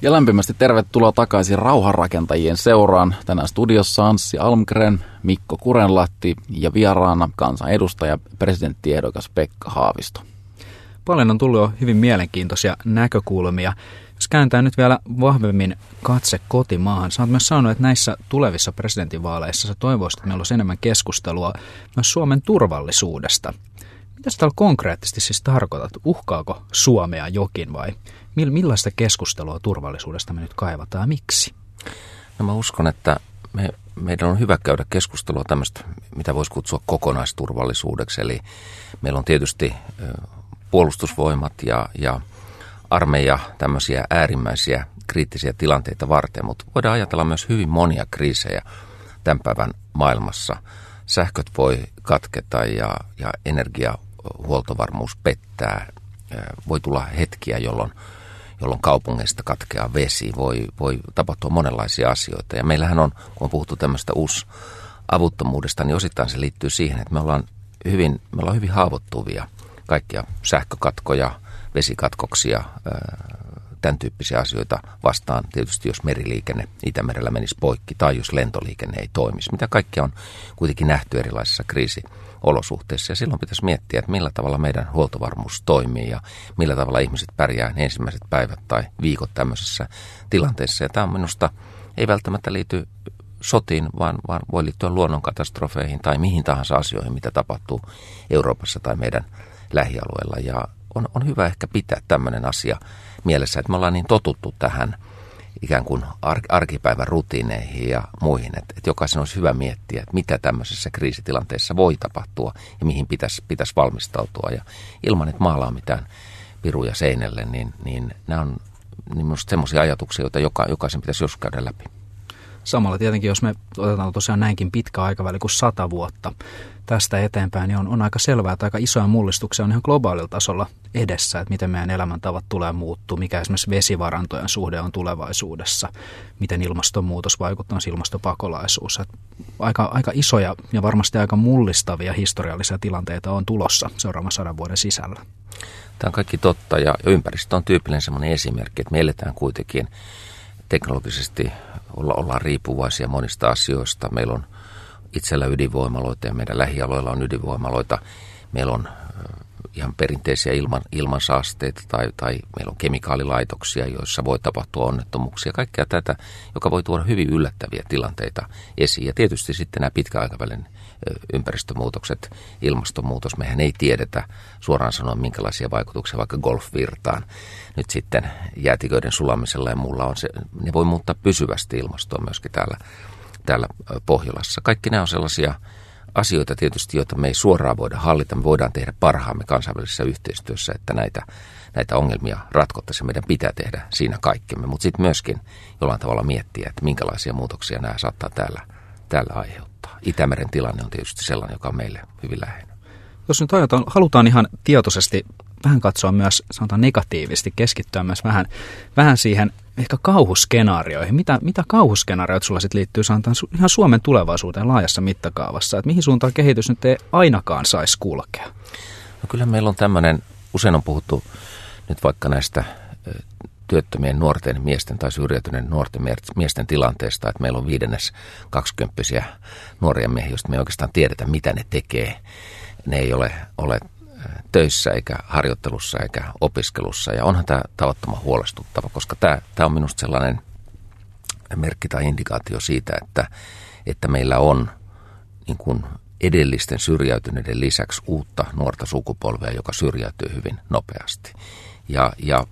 Ja lämpimästi tervetuloa takaisin rauhanrakentajien seuraan. Tänään studiossa Anssi Almgren, Mikko Kurenlahti ja vieraana kansanedustaja presidenttiehdokas Pekka Haavisto. Paljon on tullut jo hyvin mielenkiintoisia näkökulmia. Jos kääntää nyt vielä vahvemmin katse kotimaahan, sä oot myös sanonut, että näissä tulevissa presidentinvaaleissa sä toivoisit, että meillä olisi enemmän keskustelua myös Suomen turvallisuudesta. Mitä sä täällä konkreettisesti siis tarkoitat? Uhkaako Suomea jokin vai millaista keskustelua turvallisuudesta me nyt kaivataan ja miksi? No mä uskon, että meidän on hyvä käydä keskustelua tämmöistä, mitä voisi kutsua kokonaisturvallisuudeksi. Eli meillä on tietysti puolustusvoimat ja armeija tämmöisiä äärimmäisiä kriittisiä tilanteita varten, mutta voidaan ajatella myös hyvin monia kriisejä tämän päivän maailmassa. Sähköt voi katketa ja energiahuoltovarmuus pettää. Voi tulla hetkiä, jolloin kaupungeista katkeaa vesi. Voi tapahtua monenlaisia asioita. Ja meillähän on, kun on puhuttu tämmöistä avuttomuudesta, niin osittain se liittyy siihen, että me ollaan hyvin haavoittuvia. Kaikkia sähkökatkoja, vesikatkoksia, tämän tyyppisiä asioita vastaan. Tietysti jos meriliikenne Itämerellä menisi poikki tai jos lentoliikenne ei toimisi. Mitä kaikkea on kuitenkin nähty erilaisissa kriisiolosuhteissa. Ja silloin pitäisi miettiä, että millä tavalla meidän huoltovarmuus toimii ja millä tavalla ihmiset pärjää ensimmäiset päivät tai viikot tämmöisessä tilanteessa. Ja tämä on minusta ei välttämättä liity sotiin, vaan voi liittyä luonnonkatastrofeihin tai mihin tahansa asioihin, mitä tapahtuu Euroopassa tai meidän lähialueella. Ja on hyvä ehkä pitää tämmöinen asia mielessä, että me ollaan niin totuttu tähän ikään kuin arkipäivän rutiineihin ja muihin, että jokaisen olisi hyvä miettiä, että mitä tämmöisessä kriisitilanteessa voi tapahtua ja mihin pitäisi valmistautua. Ja ilman, että maalaa mitään piruja seinälle, niin nämä on minusta semmoisia ajatuksia, joita jokaisen pitäisi joskus käydä läpi. Samalla tietenkin, jos me otetaan tosiaan näinkin pitkä aikaväli kuin 100 vuotta tästä eteenpäin, niin on aika selvää, että aika isoja mullistuksia on ihan globaalilla tasolla edessä, että miten meidän elämäntavat tulee muuttua, mikä esimerkiksi vesivarantojen suhde on tulevaisuudessa, miten ilmastonmuutos vaikuttaa, ilmastopakolaisuus. Että aika isoja ja varmasti aika mullistavia historiallisia tilanteita on tulossa seuraavan 100 vuoden sisällä. Tämä on kaikki totta ja ympäristö on tyypillinen sellainen esimerkki, että me eletään kuitenkin teknologisesti ollaan riippuvaisia monista asioista. Meillä on itsellä ydinvoimaloita ja meidän lähialueilla on ydinvoimaloita. Meillä on ihan perinteisiä ilmansaasteita tai meillä on kemikaalilaitoksia, joissa voi tapahtua onnettomuuksia. Kaikkea tätä, joka voi tuoda hyvin yllättäviä tilanteita esiin. Ja tietysti sitten nämä pitkäaikavälin ympäristömuutokset, ilmastonmuutos. Mehän ei tiedetä suoraan sanoen minkälaisia vaikutuksia vaikka golfvirtaan nyt sitten jäätiköiden sulamisella ja muulla on. Ne voi muuttaa pysyvästi ilmastoa myöskin täällä Pohjolassa. Kaikki nämä on sellaisia asioita tietysti, joita me ei suoraan voida hallita. Me voidaan tehdä parhaamme kansainvälisessä yhteistyössä, että näitä ongelmia ratkottaisiin. Meidän pitää tehdä siinä kaikkemme, mutta sitten myöskin jollain tavalla miettiä, että minkälaisia muutoksia nämä saattaa täällä aiheuttaa. Itämeren tilanne on tietysti sellainen, joka on meille hyvin läheinen. Jos nyt halutaan ihan tietoisesti vähän katsoa myös, sanotaan negatiivisesti, keskittyä myös vähän siihen ehkä kauhuskenaarioihin. Mitä kauhuskenaarioita sulla sitten liittyy, sanotaan ihan Suomen tulevaisuuteen laajassa mittakaavassa? Että mihin suuntaan kehitys nyt ei ainakaan saisi kulkea? No kyllä meillä on tämmöinen, usein on puhuttu nyt vaikka näistä työttömien nuorten miesten tai syrjäytyneen nuorten miesten tilanteesta, että meillä on 20 nuoria miehiä, joista me ei oikeastaan tiedetä, mitä ne tekee. Ne ei ole töissä eikä harjoittelussa eikä opiskelussa. Ja onhan tämä tavattoman huolestuttava, koska tämä on minusta sellainen merkki tai indikaatio siitä, että meillä on niin kuin edellisten syrjäytyneiden lisäksi uutta nuorta sukupolvea, joka syrjäytyy hyvin nopeasti. Ja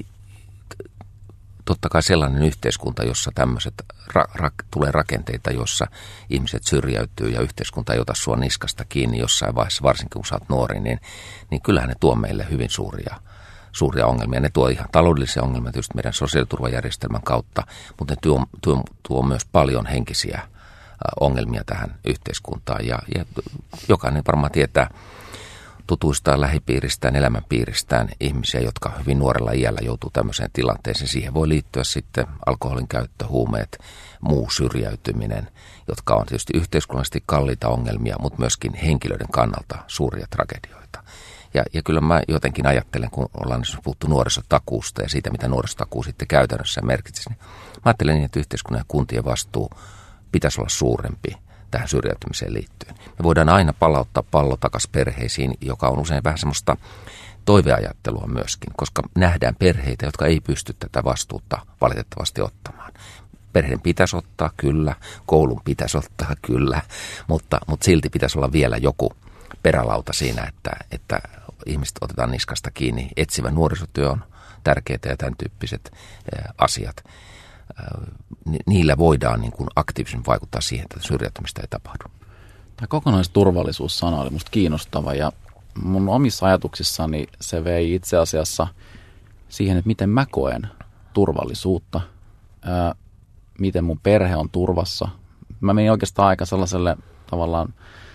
totta kai sellainen yhteiskunta, jossa tämmöiset tulee rakenteita, jossa ihmiset syrjäytyy ja yhteiskunta ei ota sua niskasta kiinni jossain vaiheessa, varsinkin kun sä oot nuori, niin kyllähän ne tuo meille hyvin suuria ongelmia. Ne tuo ihan taloudellisia ongelmia tietysti meidän sosiaaliturvajärjestelmän kautta, mutta ne tuo myös paljon henkisiä ongelmia tähän yhteiskuntaan. Ja jokainen varmaan tietää tutuistaan lähipiiristään, elämänpiiristään ihmisiä, jotka hyvin nuorella iällä joutuu tämmöiseen tilanteeseen. Siihen voi liittyä sitten alkoholin käyttö, huumeet, muu syrjäytyminen, jotka on tietysti yhteiskunnallisesti kalliita ongelmia, mutta myöskin henkilöiden kannalta suuria tragedioita. Ja kyllä mä jotenkin ajattelen, kun ollaan puhuttu nuorisotakuusta ja siitä, mitä nuorisotakuu sitten käytännössä merkitsisi, niin mä ajattelen niin, että yhteiskunnan ja kuntien vastuu pitäisi olla suurempi tähän syrjäytymiseen liittyen. Me voidaan aina palauttaa pallo takaisin perheisiin, joka on usein vähän semmoista toiveajattelua myöskin, koska nähdään perheitä, jotka ei pysty tätä vastuuta valitettavasti ottamaan. Perheen pitäisi ottaa, kyllä, koulun pitäisi ottaa, kyllä, mutta silti pitäisi olla vielä joku perälauta siinä, että ihmiset otetaan niskasta kiinni. Etsivä nuorisotyö on tärkeää ja tämän tyyppiset asiat. Niillä voidaan niin kuin aktiivisesti vaikuttaa siihen, että syrjäytymistä ei tapahdu. Tämä kokonaisturvallisuussana oli musta kiinnostava ja mun omissa ajatuksissani se vei itse asiassa siihen, että miten mä koen turvallisuutta, miten mun perhe on turvassa. Mä menin oikeastaan aika sellaiselle tavallaan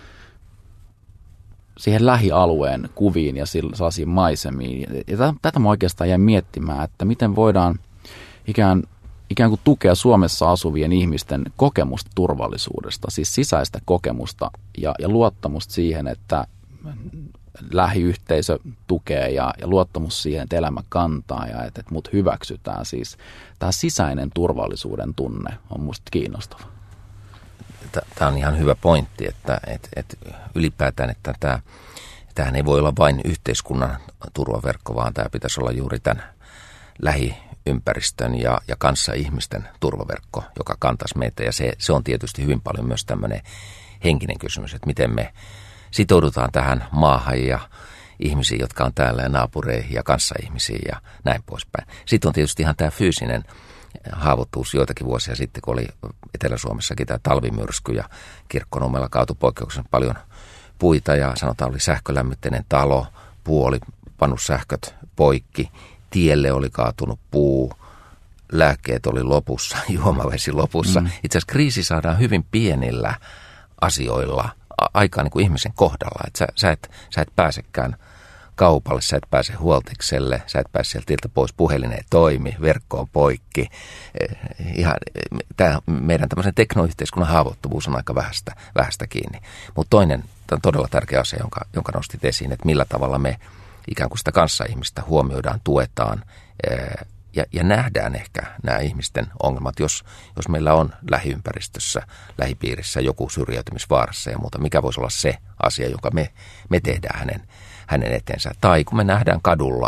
siihen lähialueen kuviin ja sellaisiin maisemiin. Ja tätä mä oikeastaan jäin miettimään, että miten voidaan ikään kuin tukea Suomessa asuvien ihmisten kokemusta turvallisuudesta, siis sisäistä kokemusta ja luottamusta siihen, että lähiyhteisö tukee ja luottamus siihen, että elämä kantaa ja että mut hyväksytään. Siis tämä sisäinen turvallisuuden tunne on musta kiinnostava. Tämä on ihan hyvä pointti, että ylipäätään, että tämähän ei voi olla vain yhteiskunnan turvaverkko, vaan tämä pitäisi olla juuri tämän lähiympäristön ja kanssaihmisten turvaverkko, joka kantaisi meitä. Ja se on tietysti hyvin paljon myös tämmöinen henkinen kysymys, että miten me sitoudutaan tähän maahan ja ihmisiin, jotka on täällä ja naapureihin ja kanssaihmisiin ja näin poispäin. Sitten on tietysti ihan tämä fyysinen haavoittuvuus joitakin vuosia sitten, kun oli Etelä-Suomessakin tämä talvimyrsky ja Kirkkonummella kaatui poikkeuksellisen paljon puita ja sanotaan oli sähkölämmitteinen talo, puu oli pannut sähköt poikki, tielle oli kaatunut puu, lääkkeet oli lopussa, juomavesi lopussa. Itse asiassa kriisi saadaan hyvin pienillä asioilla aikaan niin kuin ihmisen kohdalla, että sä et pääsekään kaupalle, sä et pääse huoltikselle, sä et pääse sieltä tiltä pois, puhelin ei toimi, verkko on poikki. Tämä meidän tämmöisen teknoyhteiskunnan haavoittuvuus on aika vähästä kiinni. Mutta toinen todella tärkeä asia, jonka nostit esiin, että millä tavalla me ikään kuin sitä kanssaihmistä huomioidaan, tuetaan ja nähdään ehkä nämä ihmisten ongelmat, jos meillä on lähiympäristössä, lähipiirissä joku syrjäytymisvaarassa ja muuta, mikä voisi olla se asia, jonka me tehdään hänen eteensä. Tai kun me nähdään kadulla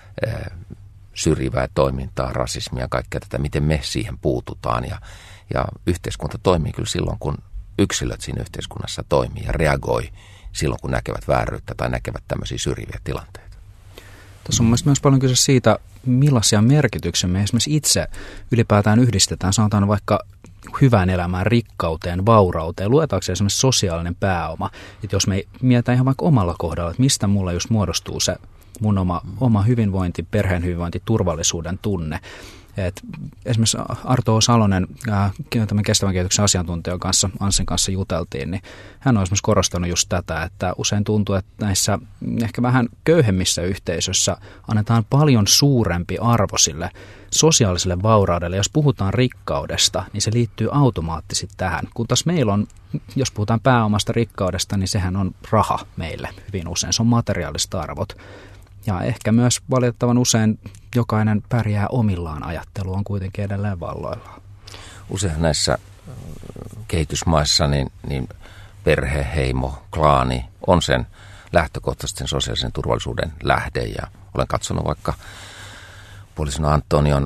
syrjivää toimintaa, rasismia, kaikkea tätä, miten me siihen puututaan. Ja yhteiskunta toimii kyllä silloin, kun yksilöt siinä yhteiskunnassa toimii ja reagoi silloin, kun näkevät vääryyttä tai näkevät tämmöisiä syrjiviä tilanteita. Tässä on mielestäni myös paljon kyse siitä, millaisia merkityksiä me esimerkiksi itse ylipäätään yhdistetään, sanotaan vaikka hyvään elämään, rikkauteen, vaurauteen, luetaanko se esimerkiksi sosiaalinen pääoma. Että jos me mietitään ihan vaikka omalla kohdalla, että mistä mulla just muodostuu se mun oma hyvinvointi, perheen hyvinvointi, turvallisuuden tunne. Et esimerkiksi Arto Salonen, tämän kestävän kehityksen asiantuntijan kanssa, Anssin kanssa juteltiin, niin hän on esimerkiksi korostanut just tätä, että usein tuntuu, että näissä ehkä vähän köyhemmissä yhteisöissä annetaan paljon suurempi arvo sille sosiaaliselle vauraudelle. Jos puhutaan rikkaudesta, niin se liittyy automaattisesti tähän. Kun taas meillä on, jos puhutaan pääomasta rikkaudesta, niin sehän on raha meille hyvin usein. Se on materiaaliset arvot. Ja ehkä myös valitettavan usein jokainen pärjää omillaan, ajattelu on kuitenkin edelleen valloillaan. Usein näissä kehitysmaissa niin perhe, heimo, klaani on sen lähtökohtaisesti sen sosiaalisen turvallisuuden lähde. Ja olen katsonut vaikka puolisona Antonion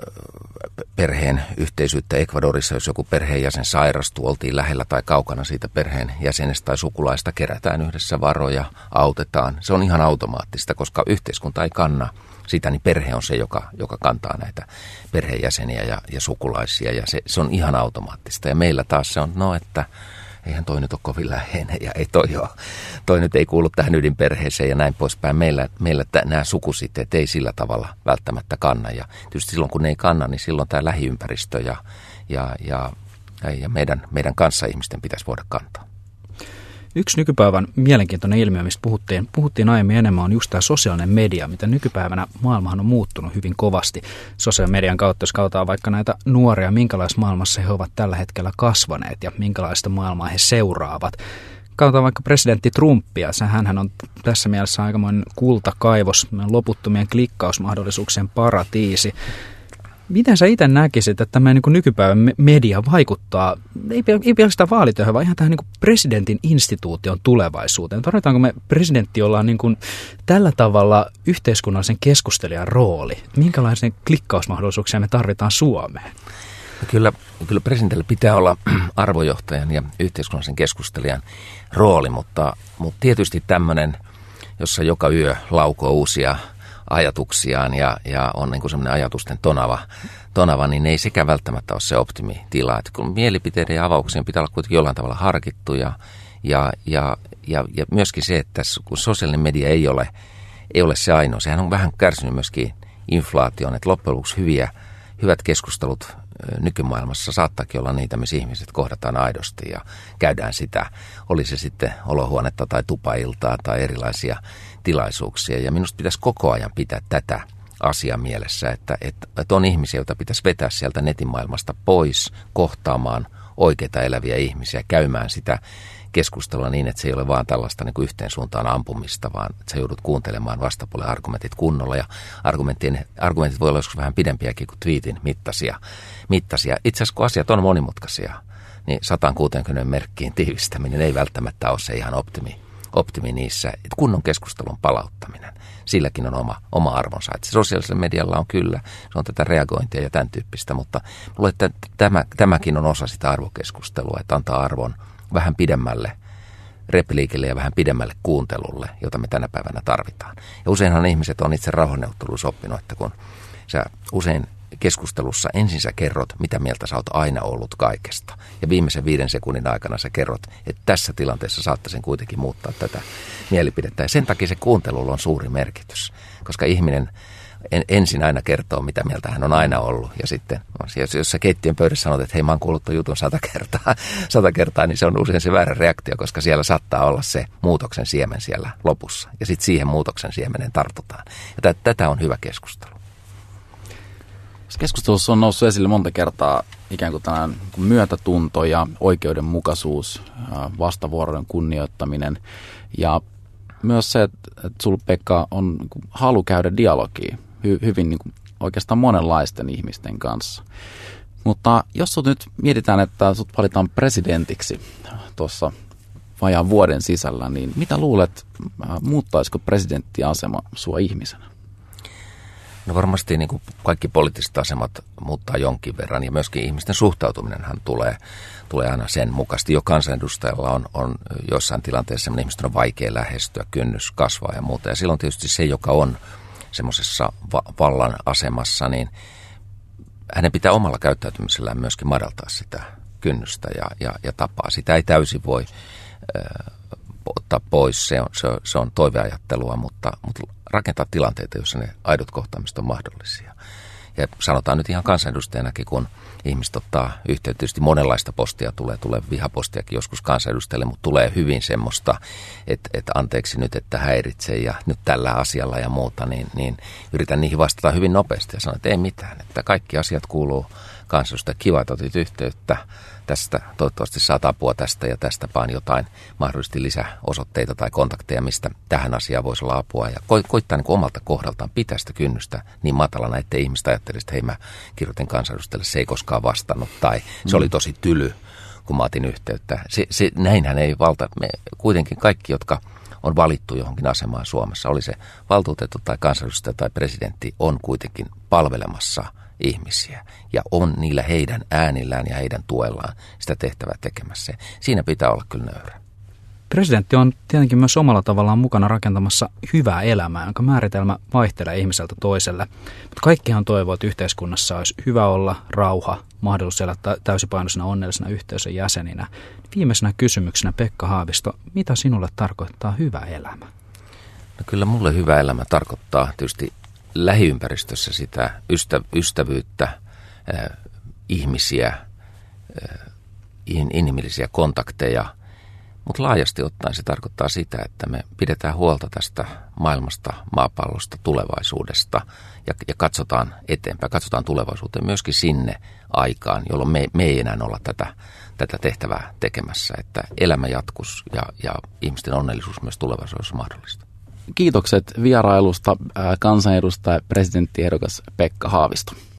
perheen yhteisyyttä Ecuadorissa, jos joku perheenjäsen sairastuu, oltiin lähellä tai kaukana siitä perheenjäsenestä tai sukulaista, kerätään yhdessä varoja, autetaan. Se on ihan automaattista, koska yhteiskunta ei kanna sitä, niin perhe on se, joka kantaa näitä perheenjäseniä ja sukulaisia, ja se on ihan automaattista. Ja meillä taas se on, että eihän toi nyt ole kovin läheinen ja ei toi nyt ei kuulu tähän ydinperheeseen ja näin poispäin. Meillä nämä sukusiteet ei sillä tavalla välttämättä kanna. Ja tietysti silloin kun ne ei kanna, niin silloin tämä lähiympäristö ja meidän kanssaihmisten pitäisi voida kantaa. Yksi nykypäivän mielenkiintoinen ilmiö, mistä puhuttiin aiemmin enemmän, on just tämä sosiaalinen media, mitä nykypäivänä maailmahan on muuttunut hyvin kovasti. Sosiaalisen median kautta, jos katsotaan vaikka näitä nuoria, minkälaisessa maailmassa he ovat tällä hetkellä kasvaneet ja minkälaista maailmaa he seuraavat. Katsotaan vaikka presidentti Trumpia. Hänhän on tässä mielessä aikamoinen kultakaivos, loputtomien klikkausmahdollisuuksien paratiisi. Miten sä itse näkisit, että tämä niin nykypäivän media vaikuttaa, ei pelkästään vaalityöhön, vaan ihan tähän niin presidentin instituution tulevaisuuteen? Tarvitaanko me presidentti, jolla on niin tällä tavalla yhteiskunnallisen keskustelijan rooli? Minkälaisia klikkausmahdollisuuksia me tarvitaan Suomeen? Kyllä presidentillä pitää olla arvojohtajan ja yhteiskunnallisen keskustelijan rooli, mutta tietysti tämmöinen, jossa joka yö laukoo uusia ajatuksiaan ja on niin kuin semmoinen ajatusten tonava, niin ei sekään välttämättä ole se optimitila. Että kun mielipiteiden ja avauksien pitää olla kuitenkin jollain tavalla harkittu ja myöskin se, että kun sosiaalinen media ei ole se ainoa, sehän on vähän kärsinyt myöskin inflaation, että loppujen lopuksi hyvät keskustelut nykymaailmassa saattaakin olla niitä, missä ihmiset kohdataan aidosti ja käydään sitä, oli se sitten olohuonetta tai tupailtaa tai erilaisia tilaisuuksia. Ja minusta pitäisi koko ajan pitää tätä asiaa mielessä, että on ihmisiä, joita pitäisi vetää sieltä netin maailmasta pois, kohtaamaan oikeita eläviä ihmisiä, käymään sitä keskustelua niin, että se ei ole vaan tällaista niin kuin yhteen suuntaan ampumista, vaan että sä joudut kuuntelemaan vastapuolen argumentit kunnolla. Ja argumentit voi olla joskus vähän pidempiäkin kuin tweetin mittaisia. Itse asiassa kun asiat on monimutkaisia, niin 160 merkkiin tiivistäminen ei välttämättä ole se ihan optimi niissä. Että kunnon keskustelun palauttaminen, silläkin on oma arvonsa. Että sosiaalisella medialla on kyllä, se on tätä reagointia ja tämän tyyppistä, mutta luulen, että tämäkin on osa sitä arvokeskustelua, että antaa arvon vähän pidemmälle repliikille ja vähän pidemmälle kuuntelulle, jota me tänä päivänä tarvitaan. Ja useinhan ihmiset on itse rauhanneuvotteluissa oppinut, että kun sä usein keskustelussa ensin sä kerrot, mitä mieltä sä oot aina ollut kaikesta. Ja viimeisen 5 sekunnin aikana sä kerrot, että tässä tilanteessa saattaisin kuitenkin muuttaa tätä mielipidettä. Ja sen takia se kuuntelulla on suuri merkitys, koska ihminen ensin aina kertoo, mitä mieltä hän on aina ollut. Ja sitten, jos sä keittiön pöydässä sanot, että hei, mä oon kuullut ton jutun 100 kertaa, niin se on usein se väärä reaktio, koska siellä saattaa olla se muutoksen siemen siellä lopussa. Ja sitten siihen muutoksen siemenen tartutaan. Ja tätä on hyvä keskustelu. Keskustelussa on noussut esille monta kertaa ikään kuin tällainen myötätunto ja oikeudenmukaisuus, vastavuoroinen kunnioittaminen ja myös se, että sulla, Pekka, on halu käydä dialogia hyvin niin kuin oikeastaan monenlaisten ihmisten kanssa. Mutta jos sut nyt mietitään, että sut valitaan presidentiksi tuossa vajaan vuoden sisällä, niin mitä luulet, muuttaisiko presidenttiasema sua ihmisenä? No varmasti niin kuin kaikki poliittiset asemat muuttaa jonkin verran ja myöskin ihmisten suhtautuminenhan tulee aina sen mukaisesti. Jo kansanedustajalla on joissain tilanteissa ihmisten on vaikea lähestyä, kynnys kasvaa ja muuta. Ja silloin tietysti se, joka on semmoisessa vallan asemassa, niin hänen pitää omalla käyttäytymisellään myöskin madaltaa sitä kynnystä ja tapaa. Sitä ei täysin voi ottaa pois, se on toiveajattelua, mutta rakentaa tilanteita, joissa ne aidot kohtaamiset on mahdollisia. Ja sanotaan nyt ihan kansanedustajanakin, kun ihmiset ottaa yhteyttä, tietysti monenlaista postia tulee vihapostiakin joskus kansanedustajille, mutta tulee hyvin semmoista, että anteeksi nyt, että häiritsee ja nyt tällä asialla ja muuta, niin yritän niihin vastata hyvin nopeasti ja sanon, että ei mitään, että kaikki asiat kuuluu kansanedustajalle. Kiva, että otit yhteyttä tästä, toivottavasti saat apua tästä ja tästäpä on jotain mahdollisesti lisäosoitteita tai kontakteja, mistä tähän asiaan voisi olla apua. Ja koittaa niin kuin omalta kohdaltaan pitää sitä kynnystä niin matalana, ettei ihmistä ajattelisi, että hei, mä kirjoitin kansanedustajalle, se ei koskaan vastannut tai se oli tosi tyly, kun mä otin yhteyttä. Näinhän ei kuitenkin kaikki, jotka on valittu johonkin asemaan Suomessa, oli se valtuutettu tai kansanedustaja tai presidentti, on kuitenkin palvelemassa ihmisiä ja on niillä heidän äänillään ja heidän tuellaan sitä tehtävää tekemässä. Siinä pitää olla kyllä nöyrä. Presidentti on tietenkin myös omalla tavallaan mukana rakentamassa hyvää elämää, jonka määritelmä vaihtelee ihmiseltä toiselle. Mutta kaikkihan toivoo, että yhteiskunnassa olisi hyvä olla, rauha, mahdollisuus elää täysipainoisena onnellisena yhteisön jäseninä. Viimeisenä kysymyksenä, Pekka Haavisto, mitä sinulle tarkoittaa hyvä elämä? No kyllä mulle hyvä elämä tarkoittaa tietysti lähiympäristössä sitä ystävyyttä, ihmisiä, inhimillisiä kontakteja, Mutta laajasti ottaen se tarkoittaa sitä, että me pidetään huolta tästä maailmasta, maapallosta, tulevaisuudesta ja katsotaan eteenpäin, katsotaan tulevaisuuteen myöskin sinne aikaan, jolloin me ei enää olla tätä tehtävää tekemässä, että elämä jatkus ja ihmisten onnellisuus myös tulevaisuudessa mahdollista. Kiitokset vierailusta kansanedustaja presidenttiehdokas Pekka Haavisto.